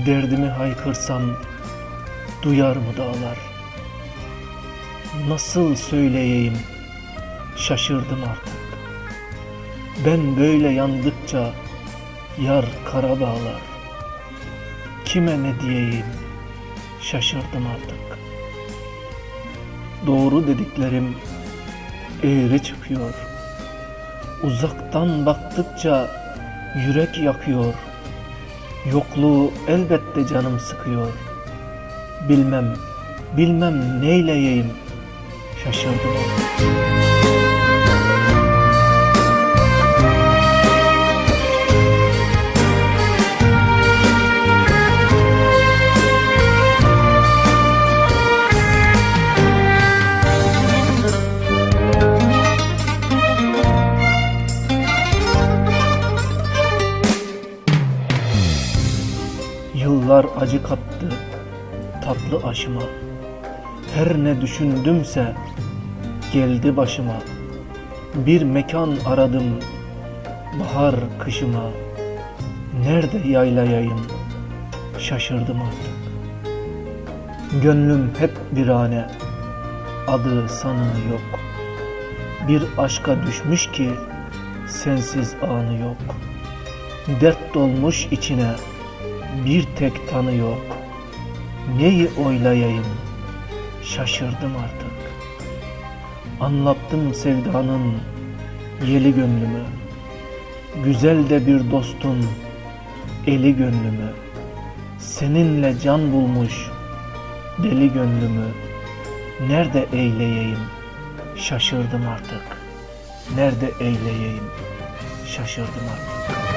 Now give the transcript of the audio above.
Derdimi haykırsam duyar mı dağlar? Nasıl söyleyeyim, şaşırdım artık. Ben böyle yandıkça yar kara bağlar. Kime ne diyeyim, şaşırdım artık. Doğru dediklerim eğri çıkıyor. Uzaktan baktıkça yürek yakıyor. Yokluğu elbette canım sıkıyor. Bilmem neyleyeyim, şaşırdım artık. Yıllar acı kattı tatlı aşıma. Her ne düşündümse geldi başıma. Bir mekan aradım bahar kışıma. Nerede yaylayayım, şaşırdım artık. Gönlüm hep virane, adı sanığı yok. Bir aşka düşmüş ki sensiz anı yok. Dert dolmuş içine, bir tek tanı yok. Neyi oylayayım, şaşırdım artık. Anlattım sevdanın yeli gönlümü. Güzel de bir dostun eli gönlümü. Seninle can bulmuş deli gönlümü. Nerede eyleyeyim, şaşırdım artık. Nerede eyleyeyim, şaşırdım artık.